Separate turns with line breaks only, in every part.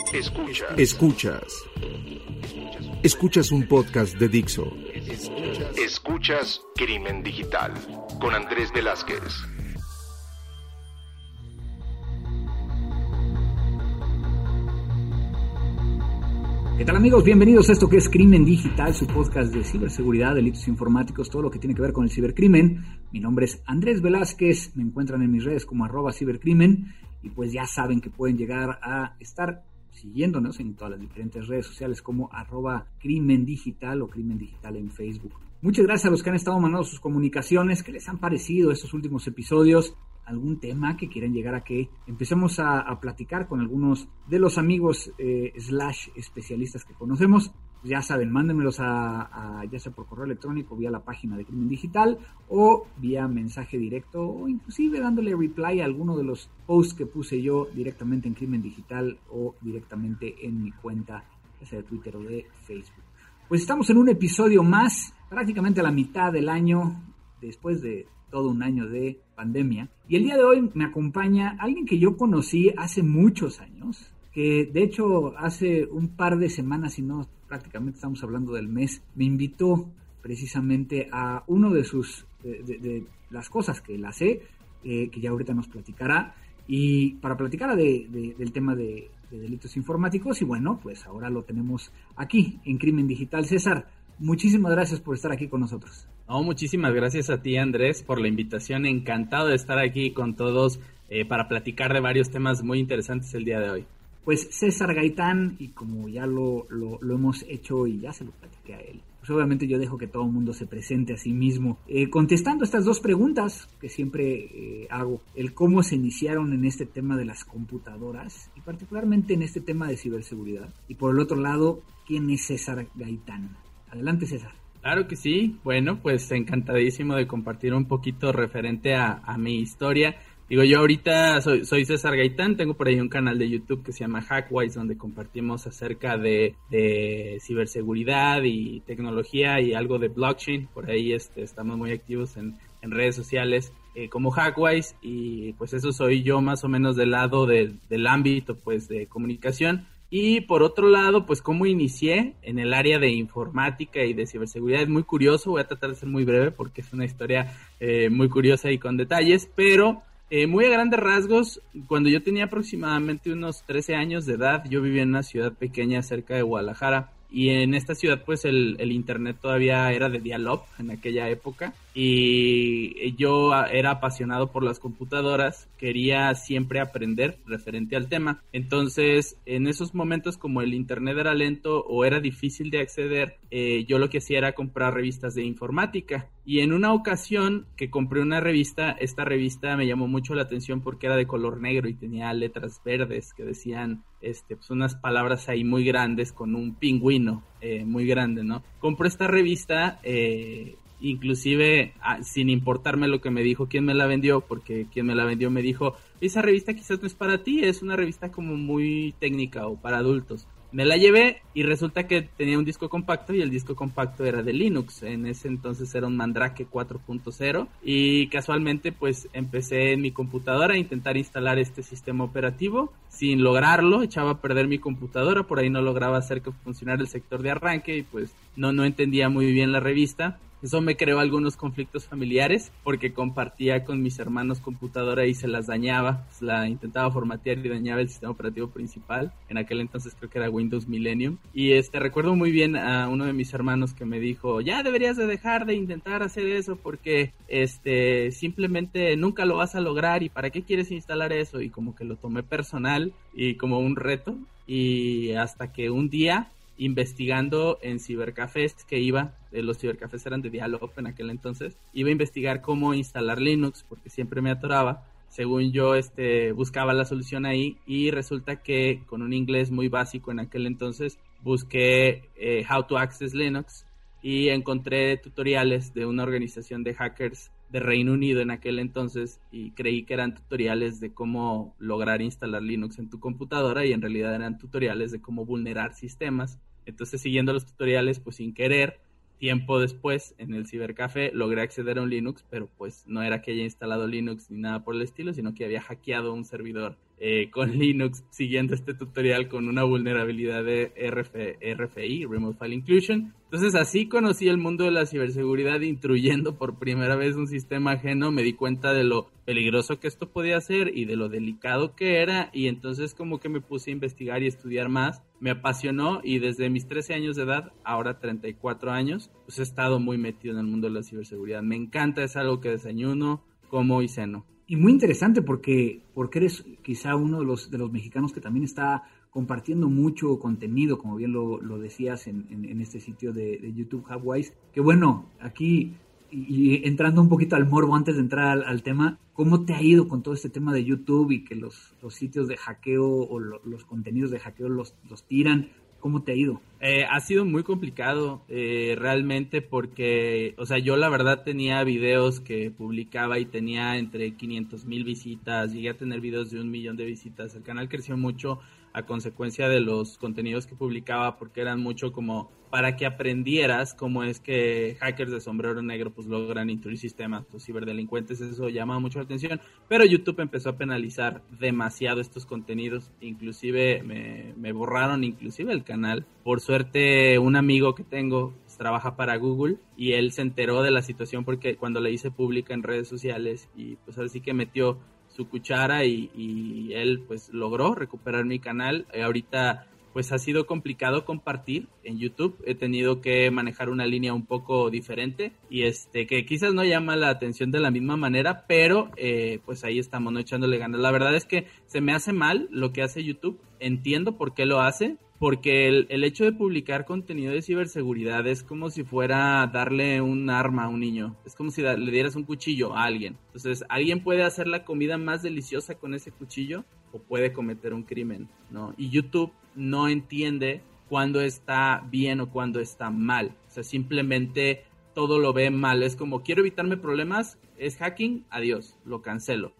Escuchas un podcast de Dixo.
Escuchas Crimen Digital con Andrés Velázquez.
¿Qué tal, amigos? Bienvenidos a esto que es Crimen Digital, su podcast de ciberseguridad, delitos informáticos, todo lo que tiene que ver con el cibercrimen. Mi nombre es Andrés Velázquez, me encuentran en mis redes como @cibercrimen y pues ya saben que pueden llegar a estar siguiéndonos en todas las diferentes redes sociales como @crimen digital o Crimen Digital en Facebook. Muchas gracias a los que han estado mandando sus comunicaciones, ¿qué les han parecido estos últimos episodios? ¿Algún tema que quieran llegar a que empecemos a platicar con algunos de los amigos / especialistas que conocemos? Ya saben, mándenmelos ya sea por correo electrónico, vía la página de Crimen Digital o vía mensaje directo o inclusive dándole reply a alguno de los posts que puse yo directamente en Crimen Digital o directamente en mi cuenta, ya sea de Twitter o de Facebook. Pues estamos en un episodio más, prácticamente a la mitad del año, después de todo un año de pandemia. Y el día de hoy me acompaña alguien que yo conocí hace muchos años, que de hecho hace un par de semanas, si no prácticamente estamos hablando del mes, me invitó precisamente a uno de sus de las cosas que él hace, que ya ahorita nos platicará, y para platicar del tema de delitos informáticos. Y bueno, pues ahora lo tenemos aquí en Crimen Digital. César, muchísimas gracias por estar aquí con nosotros.
No, muchísimas gracias a ti, Andrés, por la invitación. Encantado de estar aquí con todos para platicar de varios temas muy interesantes el día de hoy.
Pues César Gaitán, y como ya lo hemos hecho y ya se lo platiqué a él, pues obviamente yo dejo que todo el mundo se presente a sí mismo, contestando estas dos preguntas que siempre hago: el cómo se iniciaron en este tema de las computadoras y particularmente en este tema de ciberseguridad, y por el otro lado, ¿quién es César Gaitán? Adelante, César.
Claro que sí. Bueno, pues encantadísimo de compartir un poquito referente a mi historia. Digo, yo ahorita soy César Gaitán, tengo por ahí un canal de YouTube que se llama Hackwise, donde compartimos acerca de ciberseguridad y tecnología y algo de blockchain. Por ahí estamos muy activos en redes sociales como Hackwise, y pues eso soy yo más o menos del lado del ámbito pues de comunicación. Y por otro lado, pues cómo inicié en el área de informática y de ciberseguridad es muy curioso. Voy a tratar de ser muy breve porque es una historia muy curiosa y con detalles, pero muy a grandes rasgos, cuando yo tenía aproximadamente unos 13 años de edad, yo vivía en una ciudad pequeña cerca de Guadalajara, y en esta ciudad pues el internet todavía era de dial-up en aquella época, y yo era apasionado por las computadoras, quería siempre aprender referente al tema. Entonces, en esos momentos, como el internet era lento o era difícil de acceder, yo lo que hacía era comprar revistas de informática. Y en una ocasión que compré una revista, esta revista me llamó mucho la atención porque era de color negro y tenía letras verdes que decían pues unas palabras ahí muy grandes con un pingüino muy grande, ¿no? Compré esta revista, inclusive sin importarme lo que me dijo quien me la vendió, porque quien me la vendió me dijo: esa revista quizás no es para ti, es una revista como muy técnica o para adultos. Me la llevé y resulta que tenía un disco compacto, y el disco compacto era de Linux. En ese entonces era un Mandrake 4.0, y casualmente pues empecé en mi computadora a intentar instalar este sistema operativo. Sin lograrlo, echaba a perder mi computadora, por ahí no lograba hacer que funcionara el sector de arranque, y pues no entendía muy bien la revista. Eso me creó algunos conflictos familiares porque compartía con mis hermanos computadora y se las dañaba, pues la intentaba formatear y dañaba el sistema operativo principal. En aquel entonces creo que era Windows Millennium, y recuerdo muy bien a uno de mis hermanos que me dijo: ya deberías de dejar de intentar hacer eso porque simplemente nunca lo vas a lograr, y para qué quieres instalar eso. Y como que lo tomé personal y como un reto, y hasta que un día, investigando en cibercafés que iba, los cibercafés eran de dial-up en aquel entonces, iba a investigar cómo instalar Linux porque siempre me atoraba. Según yo buscaba la solución ahí, y resulta que con un inglés muy básico en aquel entonces busqué How to Access Linux, y encontré tutoriales de una organización de hackers de Reino Unido en aquel entonces, y creí que eran tutoriales de cómo lograr instalar Linux en tu computadora, y en realidad eran tutoriales de cómo vulnerar sistemas. Entonces, siguiendo los tutoriales, pues sin querer, tiempo después, en el cibercafé, logré acceder a un Linux, pero pues no era que haya instalado Linux ni nada por el estilo, sino que había hackeado un servidor con Linux siguiendo este tutorial con una vulnerabilidad de RFI, Remote File Inclusion. Entonces así conocí el mundo de la ciberseguridad, intruyendo por primera vez un sistema ajeno. Me di cuenta de lo peligroso que esto podía ser y de lo delicado que era, y entonces como que me puse a investigar y estudiar más. Me apasionó y desde mis 13 años de edad, ahora 34 años, pues he estado muy metido en el mundo de la ciberseguridad. Me encanta, es algo que desayuno, como y ceno.
Y muy interesante porque eres quizá uno de los mexicanos que también está compartiendo mucho contenido, como bien lo decías en este sitio de YouTube Hackwise. Que bueno, aquí y entrando un poquito al morbo antes de entrar al tema, ¿cómo te ha ido con todo este tema de YouTube y que los sitios de hackeo o los contenidos de hackeo los tiran? ¿Cómo te ha ido?
Ha sido muy complicado realmente porque, o sea, yo la verdad tenía videos que publicaba y tenía entre 500,000 visitas, llegué a tener videos de 1 millón de visitas. El canal creció mucho a consecuencia de los contenidos que publicaba, porque eran mucho como para que aprendieras cómo es que hackers de sombrero negro pues logran intruir sistemas, los ciberdelincuentes. Eso llama mucho la atención, pero YouTube empezó a penalizar demasiado estos contenidos, inclusive me borraron inclusive el canal. Por suerte, un amigo que tengo trabaja para Google y él se enteró de la situación porque cuando la hice pública en redes sociales, y pues ahora sí que metió su cuchara y él pues logró recuperar mi canal. Ahorita pues ha sido complicado compartir en YouTube, he tenido que manejar una línea un poco diferente y que quizás no llama la atención de la misma manera, pero pues ahí estamos, ¿no? Echándole ganas. La verdad es que se me hace mal lo que hace YouTube, entiendo por qué lo hace, porque el hecho de publicar contenido de ciberseguridad es como si fuera darle un arma a un niño. Es como si le dieras un cuchillo a alguien. Entonces, alguien puede hacer la comida más deliciosa con ese cuchillo o puede cometer un crimen, ¿no? Y YouTube no entiende cuándo está bien o cuándo está mal. O sea, simplemente todo lo ve mal. Es como, quiero evitarme problemas, es hacking, adiós, lo cancelo.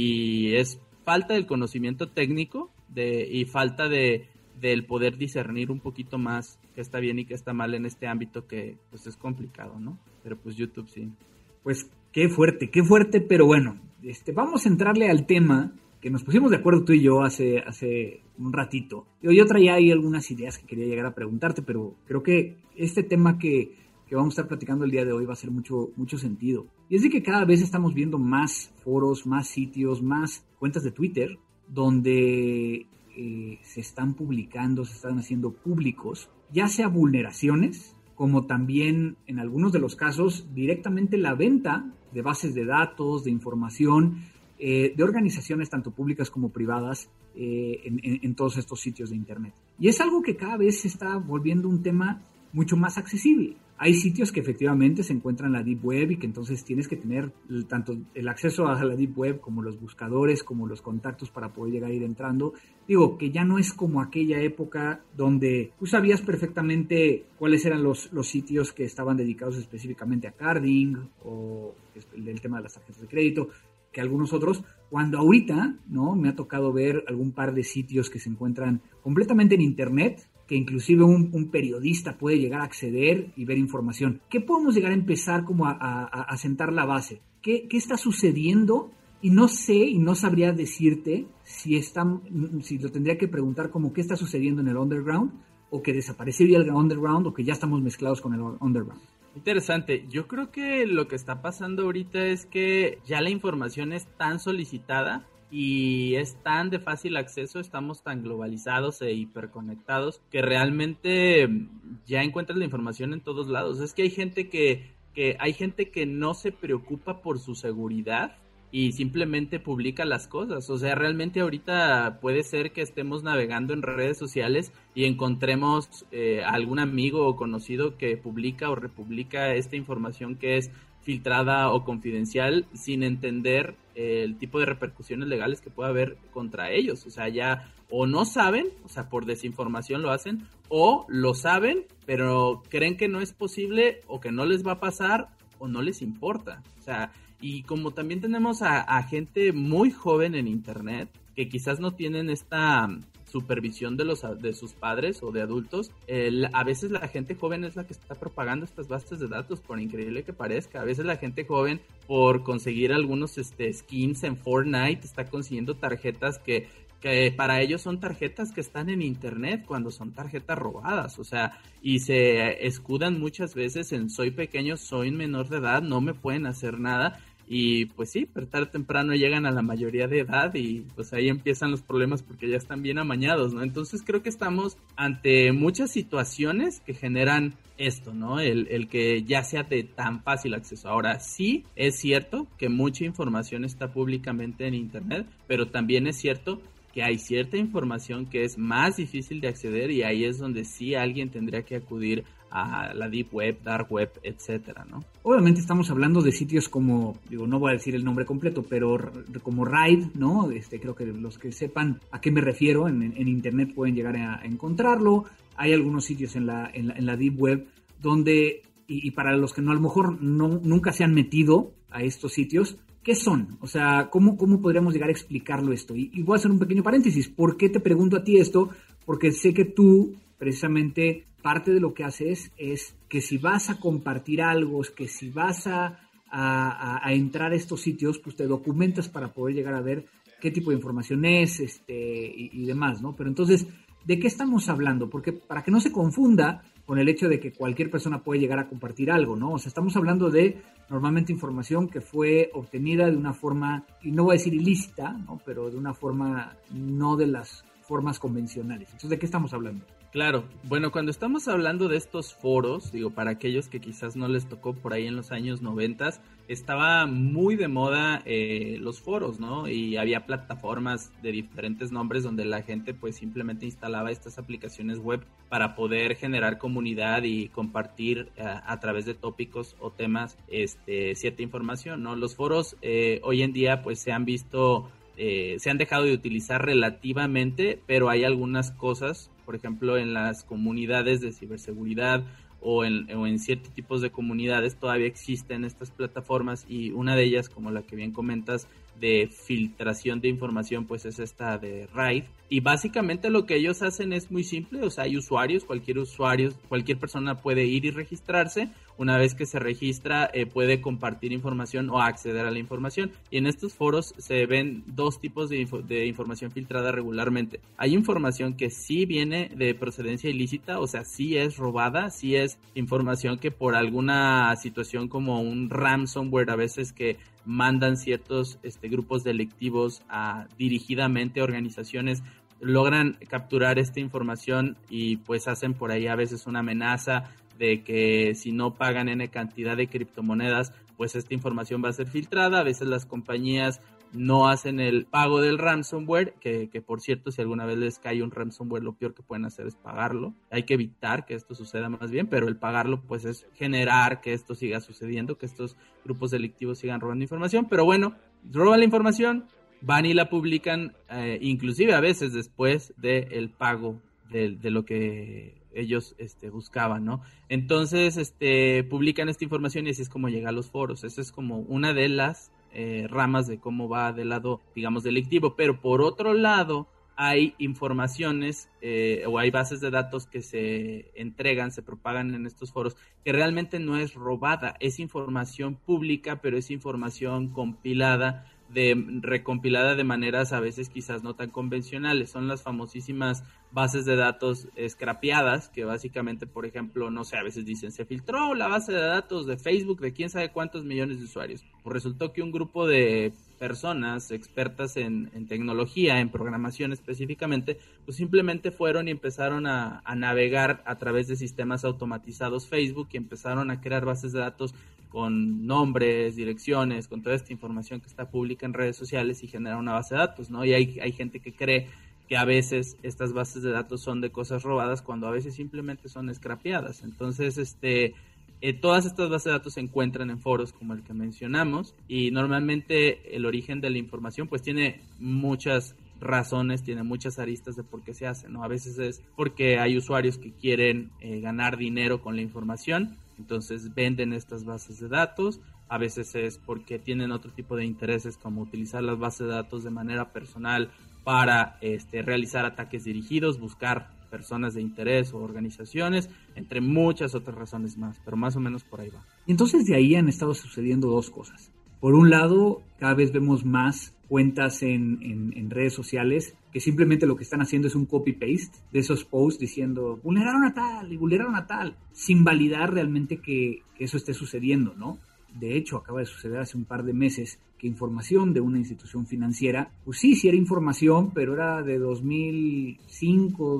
Y es falta del conocimiento técnico y falta del poder discernir un poquito más qué está bien y qué está mal en este ámbito que pues es complicado, ¿no? Pero pues YouTube sí.
Pues qué fuerte, pero bueno, vamos a entrarle al tema que nos pusimos de acuerdo tú y yo hace un ratito. Yo traía ahí algunas ideas que quería llegar a preguntarte, pero creo que este tema que vamos a estar platicando el día de hoy va a hacer mucho sentido. Y es de que cada vez estamos viendo más foros, más sitios, más cuentas de Twitter, donde se están publicando, se están haciendo públicos, ya sea vulneraciones, como también en algunos de los casos directamente la venta de bases de datos, de información, de organizaciones tanto públicas como privadas en todos estos sitios de internet. Y es algo que cada vez se está volviendo un tema mucho más accesible. Hay sitios que efectivamente se encuentran en la Deep Web y que entonces tienes que tener tanto el acceso a la Deep Web como los buscadores, como los contactos para poder llegar a ir entrando. Digo, que ya no es como aquella época donde tú sabías perfectamente cuáles eran los sitios que estaban dedicados específicamente a carding o el tema de las tarjetas de crédito, que algunos otros, cuando ahorita, ¿no? Me ha tocado ver algún par de sitios que se encuentran completamente en internet, que inclusive un periodista puede llegar a acceder y ver información. ¿Qué podemos llegar a empezar como a sentar la base? ¿Qué está sucediendo? Y no sé, y no sabría decirte si lo tendría que preguntar como qué está sucediendo en el underground, o que desaparecería el underground, o que ya estamos mezclados con el underground.
Interesante. Yo creo que lo que está pasando ahorita es que ya la información es tan solicitada y es tan de fácil acceso, estamos tan globalizados e hiperconectados que realmente ya encuentras la información en todos lados. Es que hay gente que no se preocupa por su seguridad y simplemente publica las cosas. O sea, realmente ahorita puede ser que estemos navegando en redes sociales y encontremos algún amigo o conocido que publica o republica esta información que es filtrada o confidencial sin entender el tipo de repercusiones legales que puede haber contra ellos. O sea, ya o no saben, o sea, por desinformación lo hacen, o lo saben, pero creen que no es posible o que no les va a pasar o no les importa. O sea, y como también tenemos a gente muy joven en internet que quizás no tienen esta supervisión de sus padres o de adultos, a veces la gente joven es la que está propagando estas bases de datos, por increíble que parezca. A veces la gente joven, por conseguir algunos skins en Fortnite, está consiguiendo tarjetas que que para ellos son tarjetas que están en internet cuando son tarjetas robadas, o sea, y se escudan muchas veces en soy pequeño, soy menor de edad, no me pueden hacer nada. Y pues sí, pero tarde o temprano llegan a la mayoría de edad y pues ahí empiezan los problemas porque ya están bien amañados, ¿no? Entonces creo que estamos ante muchas situaciones que generan esto, ¿no? El que ya sea de tan fácil acceso. Ahora, sí es cierto que mucha información está públicamente en internet, pero también es cierto que hay cierta información que es más difícil de acceder y ahí es donde sí alguien tendría que acudir a la Deep Web, Dark Web, etcétera, ¿no?
Obviamente estamos hablando de sitios como, no voy a decir el nombre completo, pero como Raid, ¿no? Creo que los que sepan a qué me refiero en internet pueden llegar a encontrarlo. Hay algunos sitios en la Deep Web donde, y para los que no a lo mejor nunca se han metido a estos sitios, ¿qué son? O sea, ¿cómo podríamos llegar a explicarlo esto? Y voy a hacer un pequeño paréntesis. ¿Por qué te pregunto a ti esto? Porque sé que tú, precisamente, parte de lo que haces es que si vas a compartir algo, que si vas a entrar a estos sitios, pues te documentas para poder llegar a ver qué tipo de información es y demás, ¿no? Pero entonces, ¿de qué estamos hablando? Porque para que no se confunda con el hecho de que cualquier persona puede llegar a compartir algo, ¿no? O sea, estamos hablando de normalmente información que fue obtenida de una forma, y no voy a decir ilícita, ¿no? Pero de una forma no de las formas convencionales. Entonces, ¿de qué estamos hablando?
Claro, bueno, cuando estamos hablando de estos foros, digo, para aquellos que quizás no les tocó por ahí en los años 90, estaba muy de moda los foros, ¿no? Y había plataformas de diferentes nombres donde la gente pues simplemente instalaba estas aplicaciones web para poder generar comunidad y compartir a través de tópicos o temas cierta información, ¿no? Los foros hoy en día pues se han visto... se han dejado de utilizar relativamente, pero hay algunas cosas, por ejemplo, en las comunidades de ciberseguridad o en ciertos tipos de comunidades todavía existen estas plataformas y una de ellas, como la que bien comentas, de filtración de información, pues es esta de Raid. Y básicamente lo que ellos hacen es muy simple, o sea, hay usuarios, cualquier persona puede ir y registrarse. Una vez que se registra, puede compartir información o acceder a la información. Y en estos foros se ven dos tipos de información filtrada regularmente. Hay información que sí viene de procedencia ilícita, o sea, sí es robada, sí es información que por alguna situación como un ransomware a veces que mandan ciertos grupos delictivos dirigidamente a organizaciones, logran capturar esta información y pues hacen por ahí a veces una amenaza de que si no pagan N cantidad de criptomonedas, pues esta información va a ser filtrada. A veces las compañías no hacen el pago del ransomware, que por cierto, si alguna vez les cae un ransomware, lo peor que pueden hacer es pagarlo. Hay que evitar que esto suceda más bien, pero el pagarlo pues es generar que esto siga sucediendo, que estos grupos delictivos sigan robando información. Pero bueno, roban la información, van y la publican, inclusive a veces después del pago de lo que ellos buscaban, ¿no? Entonces publican esta información y así es como llega a los foros. Esa es como una de las ramas de cómo va del lado, digamos, delictivo. Pero por otro lado hay informaciones o hay bases de datos que se entregan, se propagan en estos foros, que realmente no es robada, es información pública, pero es información recompilada de maneras a veces quizás no tan convencionales. Son las famosísimas bases de datos scrapeadas, que básicamente, por ejemplo, no sé, a veces dicen, se filtró la base de datos de Facebook de quién sabe cuántos millones de usuarios. Pues resultó que un grupo de personas expertas en tecnología, en programación específicamente, pues simplemente fueron y empezaron a navegar a través de sistemas automatizados Facebook y empezaron a crear bases de datos con nombres, direcciones, con toda esta información que está pública en redes sociales y generar una base de datos, ¿no? Y hay gente que cree que a veces estas bases de datos son de cosas robadas cuando a veces simplemente son scrapeadas. Entonces, todas estas bases de datos se encuentran en foros como el que mencionamos y normalmente el origen de la información pues tiene muchas razones, tiene muchas aristas de por qué se hace, ¿no? A veces es porque hay usuarios que quieren ganar dinero con la información, entonces venden estas bases de datos. A veces es porque tienen otro tipo de intereses como utilizar las bases de datos de manera personal para realizar ataques dirigidos, buscar personas de interés o organizaciones, entre muchas otras razones más, pero más o menos por ahí va.
Y entonces de ahí han estado sucediendo dos cosas. Por un lado, cada vez vemos más cuentas en redes sociales que simplemente lo que están haciendo es un copy-paste de esos posts diciendo vulneraron a tal y vulneraron a tal, sin validar realmente que eso esté sucediendo, ¿no? De hecho, acaba de suceder hace un par de meses que información de una institución financiera, pues sí era información, pero era de 2005,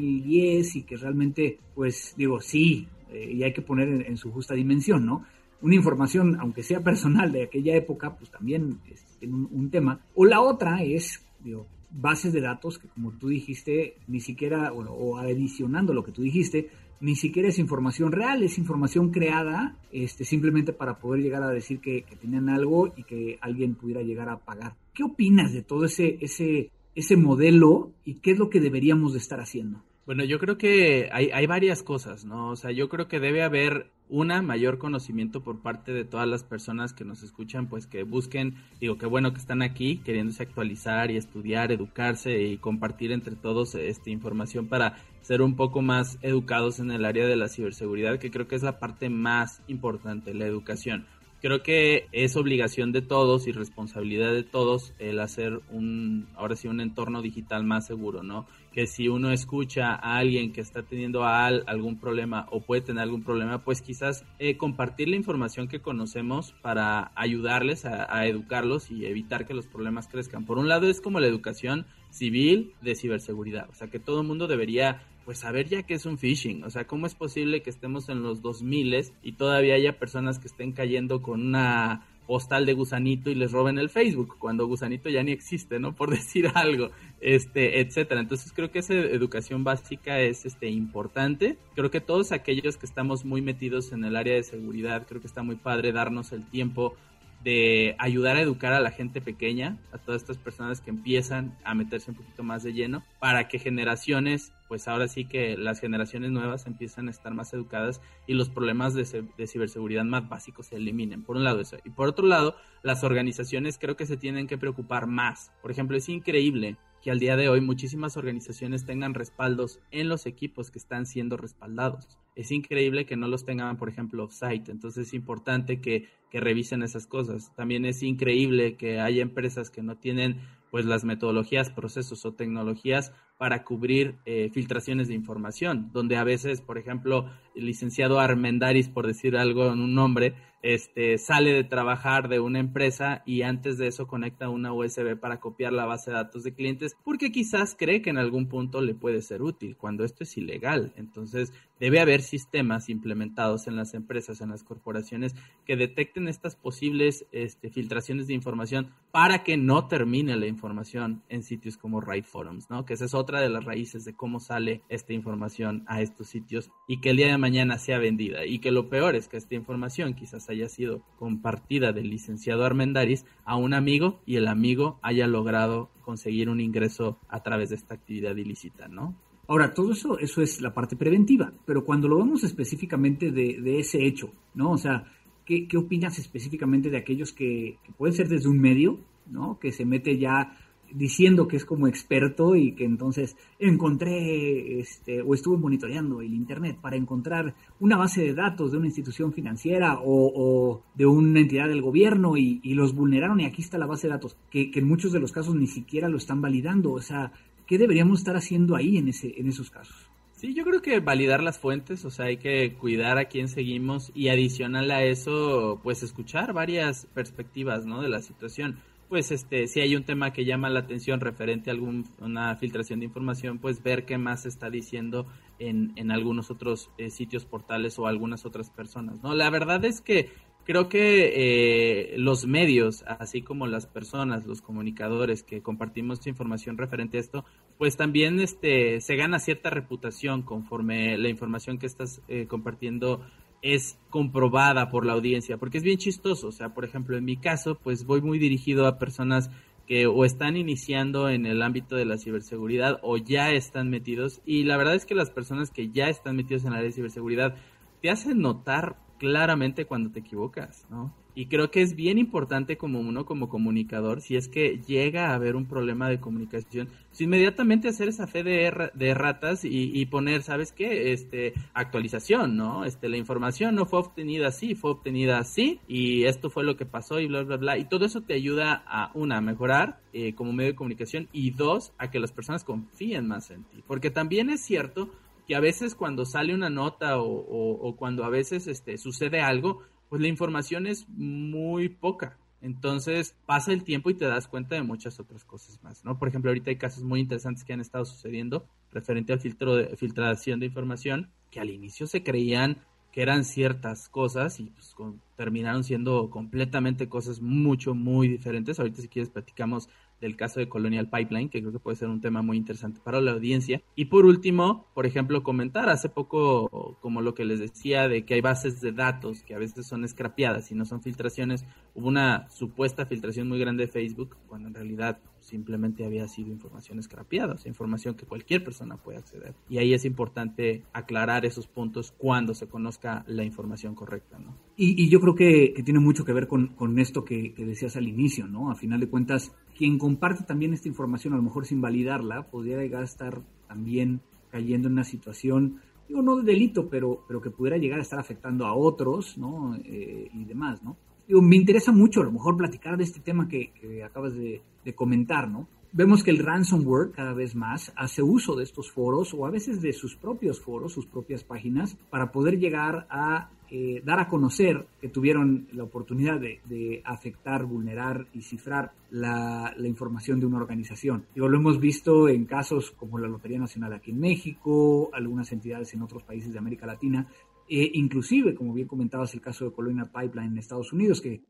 2010 y que realmente, pues digo, sí, y hay que poner en su justa dimensión, ¿no? Una información, aunque sea personal de aquella época, pues también es un tema. O la otra es, digo, bases de datos que, como tú dijiste, ni siquiera, o adicionando lo que tú dijiste, ni siquiera es información real, es información creada simplemente para poder llegar a decir que tenían algo y que alguien pudiera llegar a pagar. ¿Qué opinas de todo ese modelo y qué es lo que deberíamos de estar haciendo?
Bueno, yo creo que hay varias cosas, ¿no? O sea, yo creo que debe haber mayor conocimiento por parte de todas las personas que nos escuchan, pues que busquen, digo, qué bueno que están aquí queriéndose actualizar y estudiar, educarse y compartir entre todos información para ser un poco más educados en el área de la ciberseguridad, que creo que es la parte más importante, la educación. Creo que es obligación de todos y responsabilidad de todos el hacer un entorno digital más seguro, ¿no? Que si uno escucha a alguien que está teniendo algún problema o puede tener algún problema, pues quizás compartir la información que conocemos para ayudarles a educarlos y evitar que los problemas crezcan. Por un lado es como la educación civil de ciberseguridad, o sea que todo el mundo debería pues saber ya qué es un phishing, o sea, ¿cómo es posible que estemos en los 2000 y todavía haya personas que estén cayendo con una postal de Gusanito y les roben el Facebook, cuando Gusanito ya ni existe, ¿no? Por decir algo, etcétera. Entonces creo que esa educación básica es importante. Creo que todos aquellos que estamos muy metidos en el área de seguridad, creo que está muy padre darnos el tiempo de ayudar a educar a la gente pequeña, a todas estas personas que empiezan a meterse un poquito más de lleno, para que generaciones, pues ahora sí que las generaciones nuevas empiezan a estar más educadas y los problemas de ciberseguridad más básicos se eliminen. Por un lado eso. Y por otro lado, las organizaciones creo que se tienen que preocupar más. Por ejemplo, es increíble que al día de hoy muchísimas organizaciones tengan respaldos en los equipos que están siendo respaldados. Es increíble que no los tengan, por ejemplo, off-site. Entonces es importante que revisen esas cosas. También es increíble que haya empresas que no tienen pues las metodologías, procesos o tecnologías para cubrir filtraciones de información, donde a veces, por ejemplo, el licenciado Armendáriz, por decir algo en un nombre, sale de trabajar de una empresa y antes de eso conecta una USB para copiar la base de datos de clientes porque quizás cree que en algún punto le puede ser útil, cuando esto es ilegal. Entonces, debe haber sistemas implementados en las empresas, en las corporaciones, que detecten estas posibles filtraciones de información para que no termine la información en sitios como Raid Forums, ¿no? Que esa es otra de las raíces de cómo sale esta información a estos sitios y que el día de mañana sea vendida. Y que lo peor es que esta información quizás haya sido compartida del licenciado Armendáriz a un amigo y el amigo haya logrado conseguir un ingreso a través de esta actividad ilícita, ¿no?
Ahora, todo eso es la parte preventiva, pero cuando lo vemos específicamente de ese hecho, ¿no? O sea, ¿qué opinas específicamente de aquellos que pueden ser desde un medio, ¿no? Que se mete ya diciendo que es como experto y que entonces encontré o estuve monitoreando el internet para encontrar una base de datos de una institución financiera o de una entidad del gobierno y los vulneraron y aquí está la base de datos, que en muchos de los casos ni siquiera lo están validando. O sea, ¿qué deberíamos estar haciendo ahí en esos casos?
Sí, yo creo que validar las fuentes, o sea, hay que cuidar a quién seguimos y adicional a eso, pues escuchar varias perspectivas, ¿no? De la situación. Pues si hay un tema que llama la atención referente a una filtración de información, pues ver qué más se está diciendo en algunos otros sitios, portales o algunas otras personas, ¿no? La verdad es que creo que los medios, así como las personas, los comunicadores que compartimos información referente a esto, pues también se gana cierta reputación conforme la información que estás compartiendo es comprobada por la audiencia, porque es bien chistoso. O sea, por ejemplo, en mi caso, pues voy muy dirigido a personas que o están iniciando en el ámbito de la ciberseguridad o ya están metidos, y la verdad es que las personas que ya están metidos en el área de ciberseguridad te hacen notar claramente cuando te equivocas, ¿no? Y creo que es bien importante como uno, como comunicador, si es que llega a haber un problema de comunicación, pues inmediatamente hacer esa fe de ratas y poner, ¿sabes qué? Actualización, ¿no? La información no fue obtenida así, y esto fue lo que pasó y bla, bla, bla. Y todo eso te ayuda a mejorar como medio de comunicación, y dos, a que las personas confíen más en ti. Porque también es cierto que a veces cuando sale una nota o cuando a veces sucede algo, pues la información es muy poca. Entonces pasa el tiempo y te das cuenta de muchas otras cosas más, ¿no? Por ejemplo, ahorita hay casos muy interesantes que han estado sucediendo referente al filtración de información, que al inicio se creían que eran ciertas cosas y pues terminaron siendo completamente cosas muy diferentes. Ahorita, si quieres, platicamos del caso de Colonial Pipeline, que creo que puede ser un tema muy interesante para la audiencia. Y por último, por ejemplo, comentar hace poco, como lo que les decía, de que hay bases de datos que a veces son scrapeadas y no son filtraciones. Hubo una supuesta filtración muy grande de Facebook, cuando en realidad simplemente había sido información scrapeada, o sea, información que cualquier persona puede acceder. Y ahí es importante aclarar esos puntos cuando se conozca la información correcta, ¿no?
Y yo creo que tiene mucho que ver con esto que decías al inicio, ¿no? A final de cuentas, quien comparte también esta información, a lo mejor sin validarla, podría llegar a estar también cayendo en una situación, digo, no de delito, pero que pudiera llegar a estar afectando a otros, ¿no? Y demás, ¿no? Digo, me interesa mucho a lo mejor platicar de este tema que acabas de comentar, ¿no? Vemos que el ransomware cada vez más hace uso de estos foros o a veces de sus propios foros, sus propias páginas, para poder llegar a dar a conocer que tuvieron la oportunidad de afectar, vulnerar y cifrar la información de una organización. Digo, lo hemos visto en casos como la Lotería Nacional aquí en México, algunas entidades en otros países de América Latina, inclusive, como bien comentabas, el caso de Colonial Pipeline en Estados Unidos, que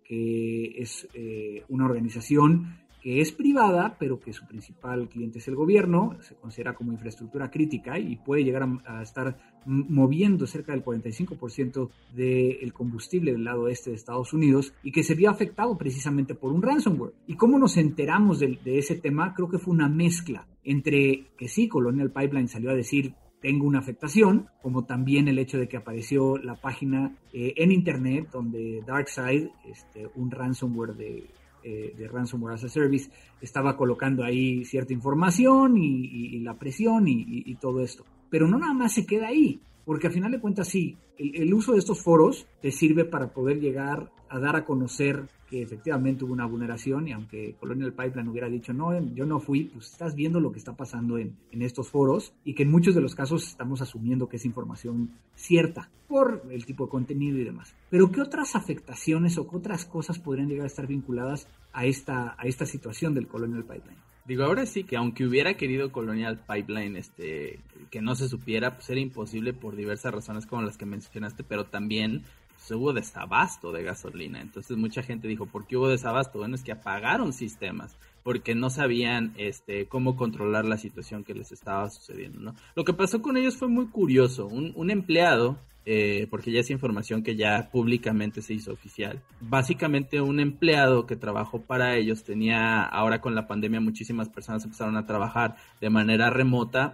es una organización que es privada, pero que su principal cliente es el gobierno, se considera como infraestructura crítica y puede llegar a estar moviendo cerca del 45% del combustible del lado este de Estados Unidos, y que se vio afectado precisamente por un ransomware. ¿Y cómo nos enteramos de ese tema? Creo que fue una mezcla entre que sí, Colonial Pipeline salió a decir tengo una afectación, como también el hecho de que apareció la página en internet donde DarkSide, un ransomware de Ransomware as a Service, estaba colocando ahí cierta información y la presión y todo esto. Pero no nada más se queda ahí, porque al final de cuentas sí, el uso de estos foros te sirve para poder llegar a dar a conocer que efectivamente hubo una vulneración, y aunque Colonial Pipeline hubiera dicho no, yo no fui, pues estás viendo lo que está pasando en estos foros, y que en muchos de los casos estamos asumiendo que es información cierta por el tipo de contenido y demás. Pero ¿qué otras afectaciones o qué otras cosas podrían llegar a estar vinculadas a esta situación del Colonial Pipeline?
Digo, ahora sí que aunque hubiera querido Colonial Pipeline que no se supiera, pues era imposible por diversas razones como las que mencionaste, pero también pues, hubo desabasto de gasolina. Entonces mucha gente dijo, ¿por qué hubo desabasto? Bueno, es que apagaron sistemas porque no sabían cómo controlar la situación que les estaba sucediendo, ¿no? Lo que pasó con ellos fue muy curioso. Un empleado, porque ya es información que ya públicamente se hizo oficial. Básicamente un empleado que trabajó para ellos ahora con la pandemia muchísimas personas empezaron a trabajar de manera remota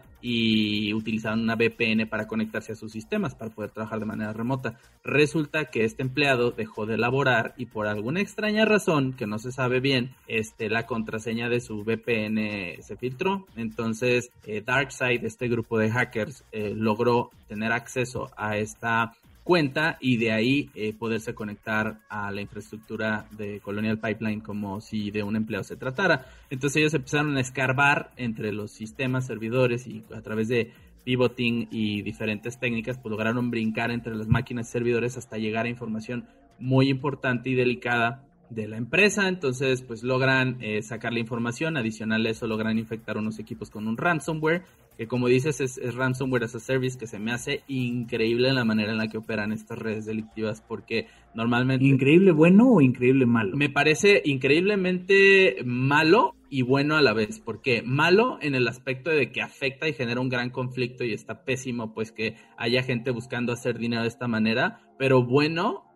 y utilizaban una VPN para conectarse a sus sistemas para poder trabajar de manera remota. Resulta que este empleado dejó de laborar y por alguna extraña razón que no se sabe bien, la contraseña de su VPN se filtró. Entonces DarkSide, este grupo de hackers, logró tener acceso a esta cuenta y de ahí poderse conectar a la infraestructura de Colonial Pipeline como si de un empleado se tratara. Entonces ellos empezaron a escarbar entre los sistemas, servidores, y a través de pivoting y diferentes técnicas pues lograron brincar entre las máquinas y servidores hasta llegar a información muy importante y delicada de la empresa. Entonces pues logran sacar la información. Adicional a eso logran infectar unos equipos con un ransomware, que como dices es ransomware as a service, que se me hace increíble la manera en la que operan estas redes delictivas, porque normalmente...
¿Increíble bueno o increíble malo?
Me parece increíblemente malo y bueno a la vez. Porque malo en el aspecto de que afecta y genera un gran conflicto y está pésimo pues que haya gente buscando hacer dinero de esta manera, pero bueno...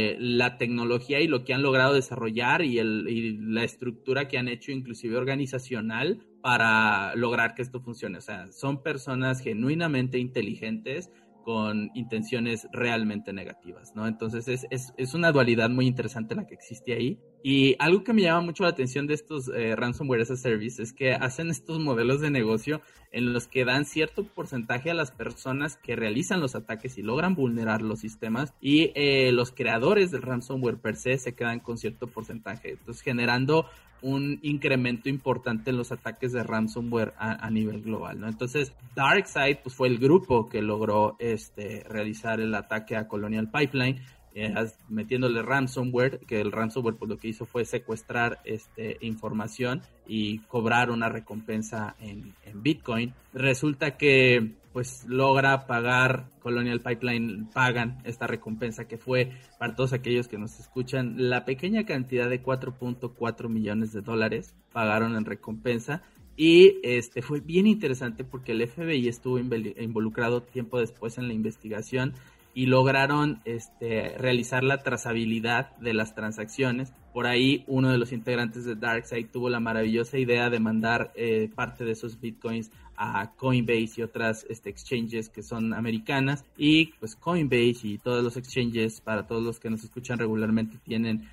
la tecnología y lo que han logrado desarrollar y la estructura que han hecho inclusive organizacional para lograr que esto funcione. O sea, son personas genuinamente inteligentes con intenciones realmente negativas, ¿no? Entonces es una dualidad muy interesante la que existe ahí. Y algo que me llama mucho la atención de estos ransomware as a service es que hacen estos modelos de negocio en los que dan cierto porcentaje a las personas que realizan los ataques y logran vulnerar los sistemas, y los creadores del ransomware per se quedan con cierto porcentaje, entonces generando un incremento importante en los ataques de ransomware a nivel global, ¿no? Entonces, DarkSide pues fue el grupo que logró realizar el ataque a Colonial Pipeline, metiéndole ransomware, que el ransomware pues lo que hizo fue secuestrar información y cobrar una recompensa en Bitcoin. Resulta que pues logra pagar, Colonial Pipeline pagan esta recompensa que fue, para todos aquellos que nos escuchan, la pequeña cantidad de $4.4 millones pagaron en recompensa. Y fue bien interesante porque el FBI estuvo involucrado tiempo después en la investigación y lograron realizar la trazabilidad de las transacciones. Por ahí uno de los integrantes de DarkSide tuvo la maravillosa idea de mandar parte de esos bitcoins a Coinbase y otras exchanges que son americanas, y pues Coinbase y todos los exchanges, para todos los que nos escuchan regularmente, tienen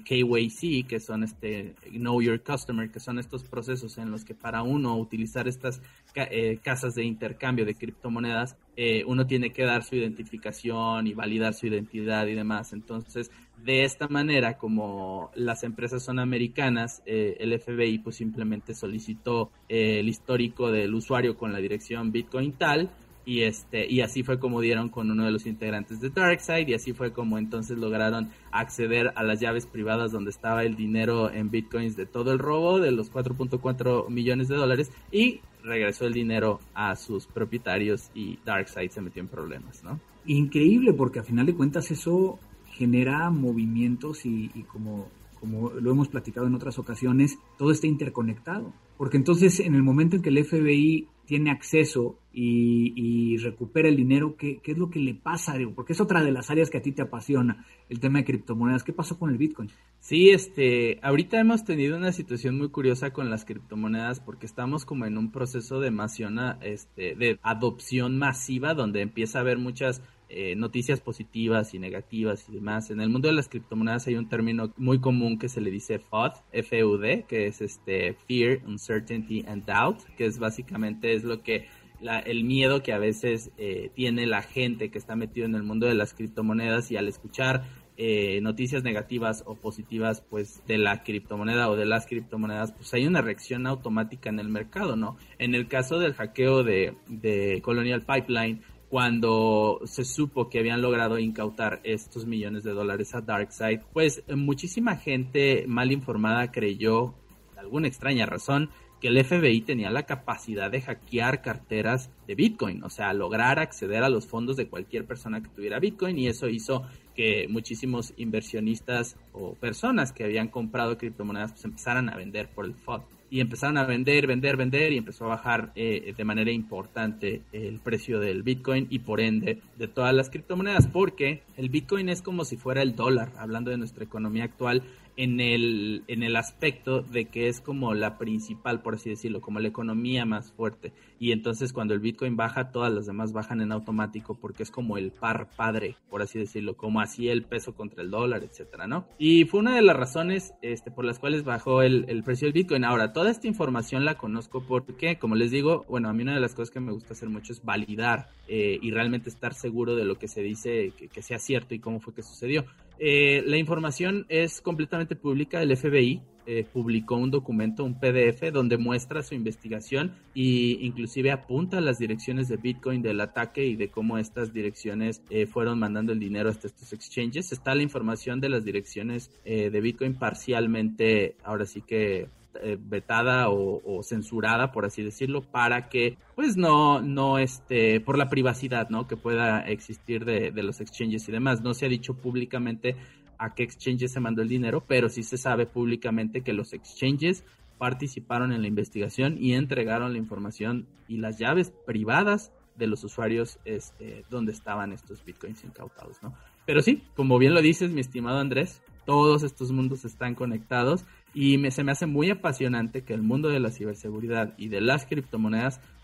KYC, que son Know Your Customer, que son estos procesos en los que para uno utilizar estas casas de intercambio de criptomonedas, uno tiene que dar su identificación y validar su identidad y demás. Entonces, de esta manera, como las empresas son americanas, el FBI pues simplemente solicitó el histórico del usuario con la dirección Bitcoin tal, y así fue como dieron con uno de los integrantes de DarkSide, y así fue como entonces lograron acceder a las llaves privadas donde estaba el dinero en bitcoins de todo el robo de los $4.4 millones, y regresó el dinero a sus propietarios, y DarkSide se metió en problemas, ¿no?
Increíble, porque a final de cuentas eso genera movimientos y como lo hemos platicado en otras ocasiones, todo está interconectado. Porque entonces en el momento en que el FBI tiene acceso y recupera el dinero, ¿qué es lo que le pasa? Porque es otra de las áreas que a ti te apasiona, el tema de criptomonedas. ¿Qué pasó con el Bitcoin?
Sí, ahorita hemos tenido una situación muy curiosa con las criptomonedas, porque estamos como en un proceso de de adopción masiva, donde empieza a haber muchas noticias positivas y negativas y demás. En el mundo de las criptomonedas hay un término muy común que se le dice FUD, F-U-D, que es Fear, Uncertainty and Doubt, que es básicamente lo que el miedo que a veces tiene la gente que está metido en el mundo de las criptomonedas, y al escuchar noticias negativas o positivas pues de la criptomoneda o de las criptomonedas, pues hay una reacción automática en el mercado, ¿no? En el caso del hackeo de Colonial Pipeline, cuando se supo que habían logrado incautar estos millones de dólares a DarkSide, pues muchísima gente mal informada creyó, por alguna extraña razón, que el FBI tenía la capacidad de hackear carteras de Bitcoin, o sea, lograr acceder a los fondos de cualquier persona que tuviera Bitcoin, y eso hizo que muchísimos inversionistas o personas que habían comprado criptomonedas pues empezaran a vender por el FUD. Y empezaron a vender, y empezó a bajar de manera importante el precio del Bitcoin y por ende de todas las criptomonedas, porque el Bitcoin es como si fuera el dólar, hablando de nuestra economía actual, en el aspecto de que es como la principal, por así decirlo, como la economía más fuerte. Y entonces cuando el Bitcoin baja, todas las demás bajan en automático, porque es como el par padre, por así decirlo, como así el peso contra el dólar, etcétera, ¿no? Y fue una de las razones por las cuales bajó el precio del Bitcoin. Ahora, toda esta información la conozco porque, como les digo, bueno, a mí una de las cosas que me gusta hacer mucho es validar y realmente estar seguro de lo que se dice, que sea cierto y cómo fue que sucedió. La información es completamente pública. El FBI publicó un documento, un PDF, donde muestra su investigación e inclusive apunta las direcciones de Bitcoin del ataque y de cómo estas direcciones fueron mandando el dinero hasta estos exchanges. Está la información de las direcciones de Bitcoin parcialmente, ahora sí que vetada o censurada, por así decirlo, para que pues no por la privacidad, ¿no?, que pueda existir de los exchanges y demás. No se ha dicho públicamente a qué exchanges se mandó el dinero, pero sí se sabe públicamente que los exchanges participaron en la investigación y entregaron la información y las llaves privadas de los usuarios donde estaban estos bitcoins incautados, ¿no? Pero sí, como bien lo dices, mi estimado Andrés, todos estos mundos están conectados y se me hace muy apasionante que el mundo de la ciberseguridad y de las criptomonedas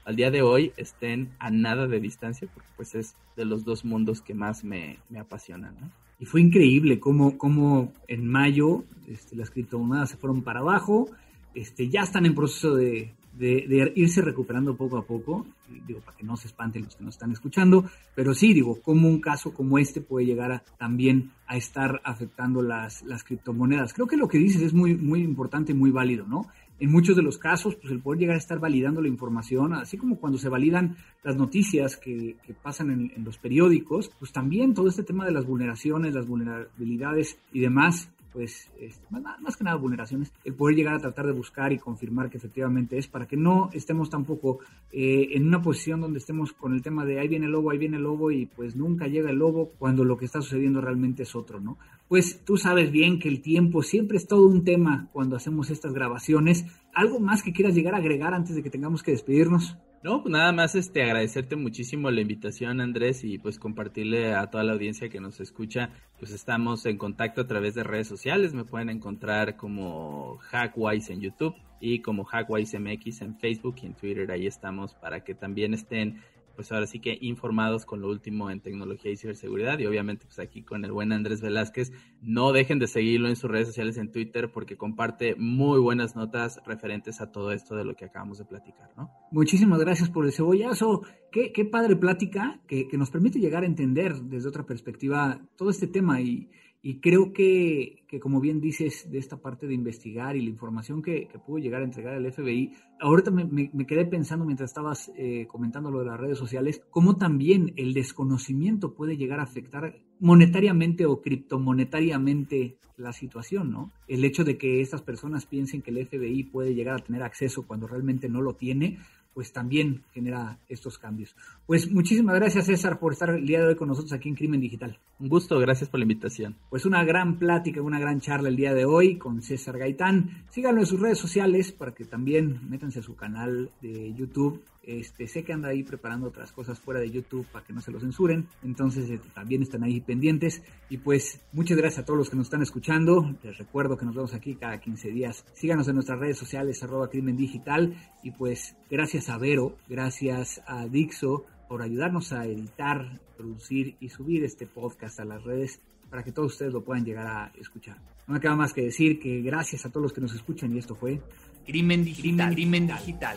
al día de hoy estén a nada de distancia, porque pues es de los dos mundos que más me apasionan, ¿no?
Y fue increíble cómo en mayo las criptomonedas se fueron para abajo, ya están en proceso de irse recuperando poco a poco, digo, para que no se espanten los que nos están escuchando, pero sí, digo, cómo un caso como este puede llegar también a estar afectando las criptomonedas. Creo que lo que dices es muy, muy importante y muy válido, ¿no? En muchos de los casos, pues el poder llegar a estar validando la información, así como cuando se validan las noticias que pasan en los periódicos, pues también todo este tema de las vulneraciones, las vulnerabilidades y demás, pues más que nada vulneraciones, el poder llegar a tratar de buscar y confirmar que efectivamente es, para que no estemos tampoco en una posición donde estemos con el tema de ahí viene el lobo y pues nunca llega el lobo, cuando lo que está sucediendo realmente es otro, ¿no? Pues tú sabes bien que el tiempo siempre es todo un tema cuando hacemos estas grabaciones. ¿Algo más que quieras llegar a agregar antes de que tengamos que despedirnos?
No, pues nada más agradecerte muchísimo la invitación, Andrés, y pues compartirle a toda la audiencia que nos escucha. Pues estamos en contacto a través de redes sociales, me pueden encontrar como Hackwise en YouTube y como Hackwise MX en Facebook y en Twitter. Ahí estamos para que también estén, pues ahora sí que informados con lo último en tecnología y ciberseguridad, y obviamente pues aquí con el buen Andrés Velázquez. No dejen de seguirlo en sus redes sociales, en Twitter, porque comparte muy buenas notas referentes a todo esto de lo que acabamos de platicar, ¿no?
Muchísimas gracias por el cebollazo. Qué padre plática que nos permite llegar a entender desde otra perspectiva todo este tema, y creo que como bien dices, de esta parte de investigar y la información que pudo llegar a entregar el FBI, ahorita me quedé pensando mientras estabas comentando lo de las redes sociales, cómo también el desconocimiento puede llegar a afectar monetariamente o criptomonetariamente la situación, ¿no? El hecho de que estas personas piensen que el FBI puede llegar a tener acceso cuando realmente no lo tiene, pues también genera estos cambios. Pues muchísimas gracias, César, por estar el día de hoy con nosotros aquí en Crimen Digital.
Un gusto, gracias por la invitación.
Pues una gran plática, una gran charla el día de hoy con César Gaitán. Síganlo en sus redes sociales para que también métanse a su canal de YouTube. Sé que anda ahí preparando otras cosas fuera de YouTube para que no se lo censuren, entonces también están ahí pendientes. Y pues muchas gracias a todos los que nos están escuchando. Les recuerdo que nos vemos aquí cada 15 días. Síganos en nuestras redes sociales @Crimen Digital, y pues gracias a Vero, gracias a Dixo por ayudarnos a editar, producir y subir este podcast a las redes para que todos ustedes lo puedan llegar a escuchar. No me queda más que decir que gracias a todos los que nos escuchan, y esto fue Crimen Digital. Crimen Digital.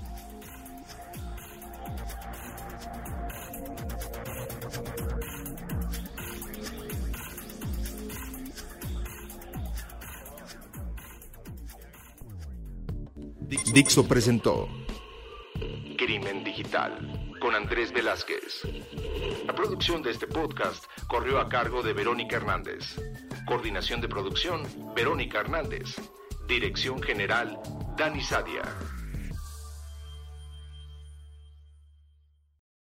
Dixo presentó Crimen Digital con Andrés Velázquez. La producción de este podcast corrió a cargo de Verónica Hernández. Coordinación de producción, Verónica Hernández. Dirección general, Dani Sadia.